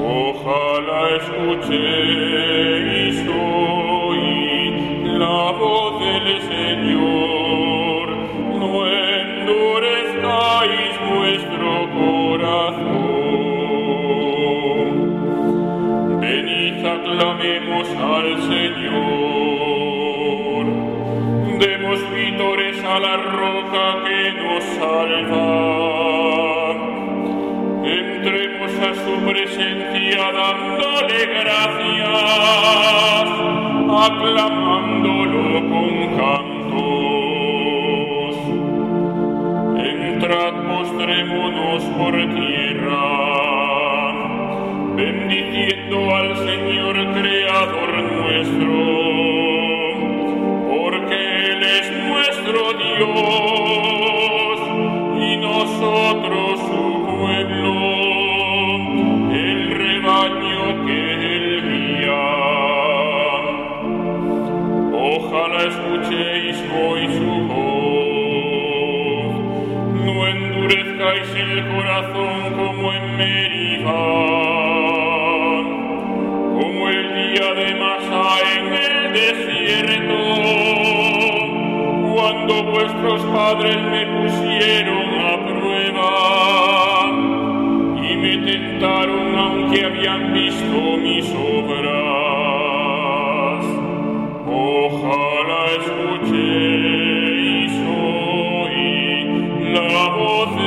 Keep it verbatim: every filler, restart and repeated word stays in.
Ojalá escuchéis hoy la voz del Señor, no endurezcáis vuestro corazón. Venid, aclamemos al Señor, demos vítores a la roca que nos salva. Entremos a su presencia dándole gracias, aclamándolo con cantos. Entrad, postrémonos por tierra, bendiciendo al Señor Creador nuestro, porque Él es nuestro Dios y nosotros su pueblo, el rebaño que Él guía. Ojalá escuchéis hoy su voz, no endurezcáis el corazón como en Meribá, como el día de Masá en el desierto, cuando vuestros padres me pusieron a prueba y me tentaron aunque habían visto mis obras. Ojalá escuchéis hoy la voz de